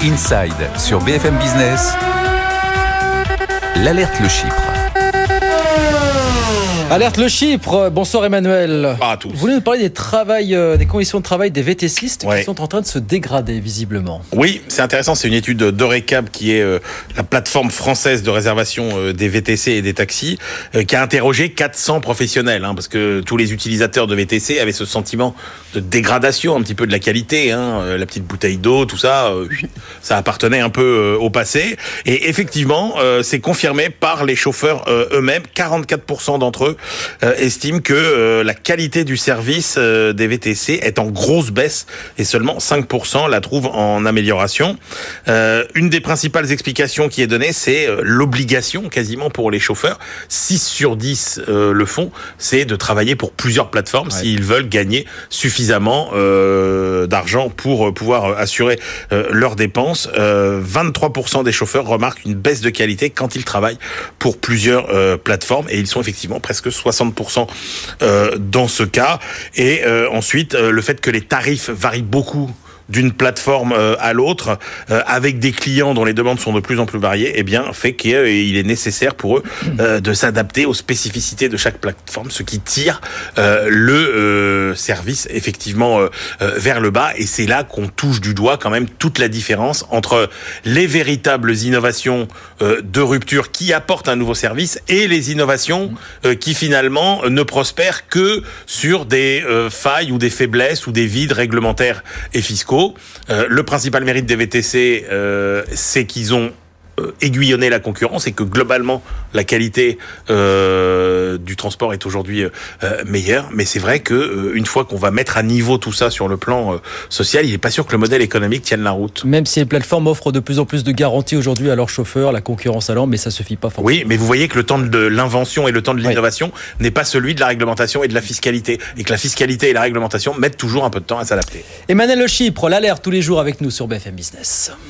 Inside sur BFM Business. L'alerte Le Chypre. Alerte Le Chypre, bonsoir Emmanuel. Bonsoir à tous. Vous voulez nous parler des conditions de travail des VTCistes Ouais. qui sont en train de se dégrader visiblement. Oui, c'est intéressant, c'est une étude d'Eurecab qui est la plateforme française de réservation des VTC et des taxis, qui a interrogé 400 professionnels, parce que tous les utilisateurs de VTC avaient ce sentiment de dégradation un petit peu de la qualité, la petite bouteille d'eau, tout ça, ça appartenait un peu au passé. Et effectivement, c'est confirmé par les chauffeurs eux-mêmes. 44% d'entre eux estiment que la qualité du service des VTC est en grosse baisse et seulement 5% la trouvent en amélioration. Une des principales explications qui est donnée, c'est l'obligation quasiment pour les chauffeurs, 6 sur 10 le font, c'est de travailler pour plusieurs plateformes s'ils veulent gagner suffisamment d'argent pour pouvoir assurer leurs dépenses. 23% des chauffeurs remarquent une baisse de qualité quand ils travaillent pour plusieurs plateformes et ils sont effectivement presque 60% dans ce cas. Et ensuite, le fait que les tarifs varient beaucoup d'une plateforme à l'autre, avec des clients dont les demandes sont de plus en plus variées, eh bien, fait qu'il est nécessaire pour eux de s'adapter aux spécificités de chaque plateforme, ce qui tire le service effectivement vers le bas. Et c'est là qu'on touche du doigt quand même toute la différence entre les véritables innovations de rupture qui apportent un nouveau service et les innovations qui finalement ne prospèrent que sur des failles ou des faiblesses ou des vides réglementaires et fiscaux. Le principal mérite des VTC, c'est qu'ils ont aiguillonner la concurrence et que globalement la qualité du transport est aujourd'hui meilleure, mais c'est vrai que une fois qu'on va mettre à niveau tout ça sur le plan social, il n'est pas sûr que le modèle économique tienne la route. Même si les plateformes offrent de plus en plus de garanties aujourd'hui à leurs chauffeurs, la concurrence allant, mais ça suffit pas forcément. Oui, mais vous voyez que le temps de l'invention et le temps de l'innovation n'est pas celui de la réglementation et de la fiscalité, et que la fiscalité et la réglementation mettent toujours un peu de temps à s'adapter. Emmanuel Le Chypre, l'alerte tous les jours avec nous sur BFM Business.